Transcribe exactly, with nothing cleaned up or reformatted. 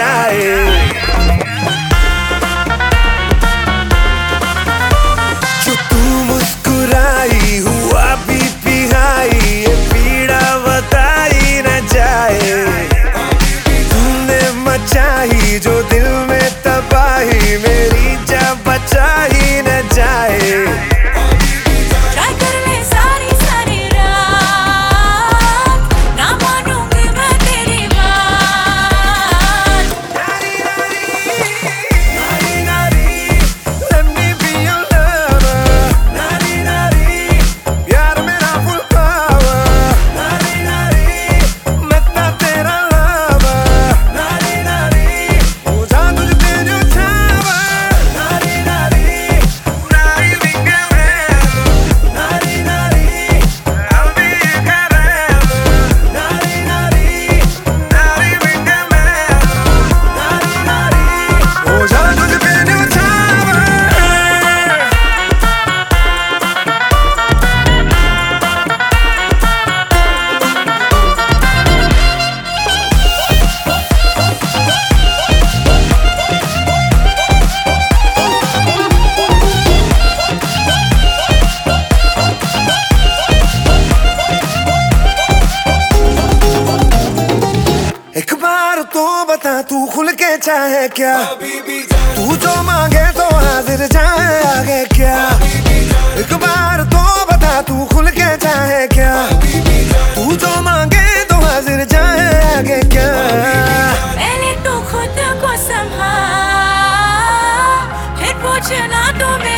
जाए। जो तू मुस्कुराई हुआ बीपी हाई, ये पीड़ा बताई न जाए। तूने मचाई जो दिल में तबाही, मेरी जा बचा ही न जाए। एक बार तो बता तू खुल के चाहे क्या, तू जो मांगे तो हाजिर जाए आगे क्या। एक बार तो बता तू खुल के चाहे क्या, तू जो मांगे तो हाजिर जाए आगे क्या। पहले तो खुद को संभाल, फिर पूछना तो